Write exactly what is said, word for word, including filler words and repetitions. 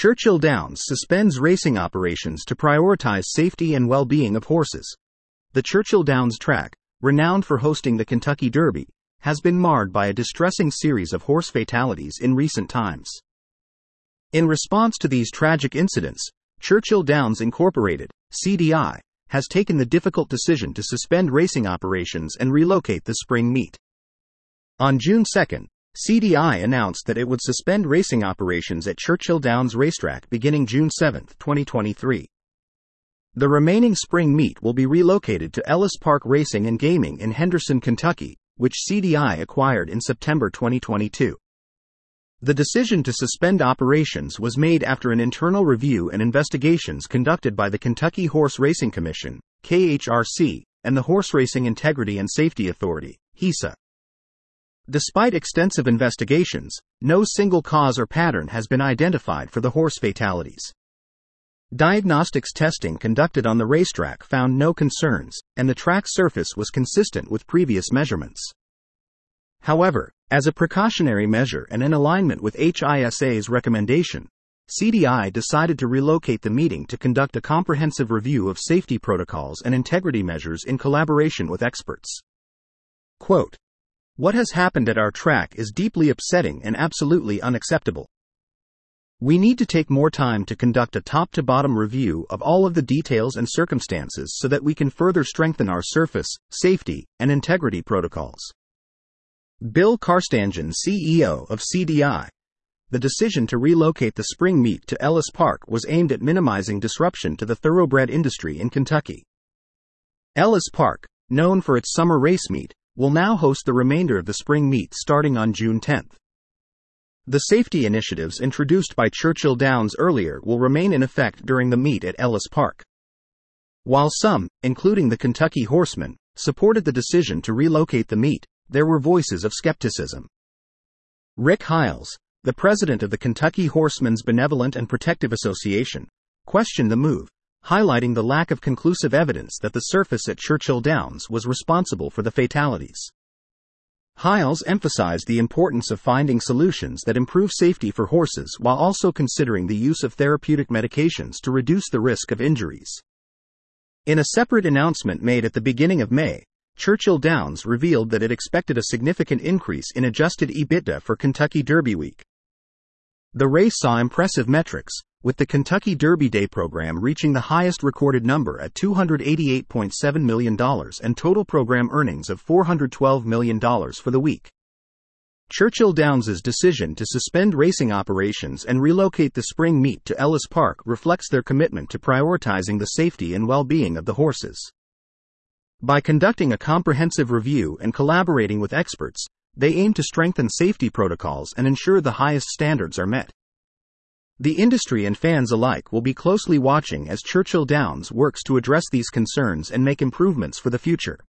Churchill Downs suspends racing operations to prioritize safety and well-being of horses. The Churchill Downs track, renowned for hosting the Kentucky Derby, has been marred by a distressing series of horse fatalities in recent times. In response to these tragic incidents, Churchill Downs Incorporated, C D I, has taken the difficult decision to suspend racing operations and relocate the spring meet. On June second, C D I announced that it would suspend racing operations at Churchill Downs Racetrack beginning June seventh, twenty twenty-three. The remaining spring meet will be relocated to Ellis Park Racing and Gaming in Henderson, Kentucky, which C D I acquired in September twenty twenty-two. The decision to suspend operations was made after an internal review and investigations conducted by the Kentucky Horse Racing Commission, K H R C, and the Horse Racing Integrity and Safety Authority, H I S A. Despite extensive investigations, no single cause or pattern has been identified for the horse fatalities. Diagnostics testing conducted on the racetrack found no concerns, and the track surface was consistent with previous measurements. However, as a precautionary measure and in alignment with H I S A's recommendation, C D I decided to relocate the meeting to conduct a comprehensive review of safety protocols and integrity measures in collaboration with experts. Quote, "What has happened at our track is deeply upsetting and absolutely unacceptable. We need to take more time to conduct a top-to-bottom review of all of the details and circumstances so that we can further strengthen our surface, safety, and integrity protocols." Bill Carstanjen, C E O of C D I. The decision to relocate the spring meet to Ellis Park was aimed at minimizing disruption to the thoroughbred industry in Kentucky. Ellis Park, known for its summer race meet, will now host the remainder of the spring meet starting on June tenth. The safety initiatives introduced by Churchill Downs earlier will remain in effect during the meet at Ellis Park. While some, including the Kentucky Horsemen, supported the decision to relocate the meet, there were voices of skepticism. Rick Hiles, the president of the Kentucky Horsemen's Benevolent and Protective Association, questioned the move, highlighting the lack of conclusive evidence that the surface at Churchill Downs was responsible for the fatalities. Hiles emphasized the importance of finding solutions that improve safety for horses while also considering the use of therapeutic medications to reduce the risk of injuries. In a separate announcement made at the beginning of May, Churchill Downs revealed that it expected a significant increase in adjusted EBITDA for Kentucky Derby Week. The race saw impressive metrics, with the Kentucky Derby Day program reaching the highest recorded number at two hundred eighty-eight point seven million dollars and total program earnings of four hundred twelve million dollars for the week. Churchill Downs' decision to suspend racing operations and relocate the spring meet to Ellis Park reflects their commitment to prioritizing the safety and well-being of the horses. By conducting a comprehensive review and collaborating with experts, they aim to strengthen safety protocols and ensure the highest standards are met. The industry and fans alike will be closely watching as Churchill Downs works to address these concerns and make improvements for the future.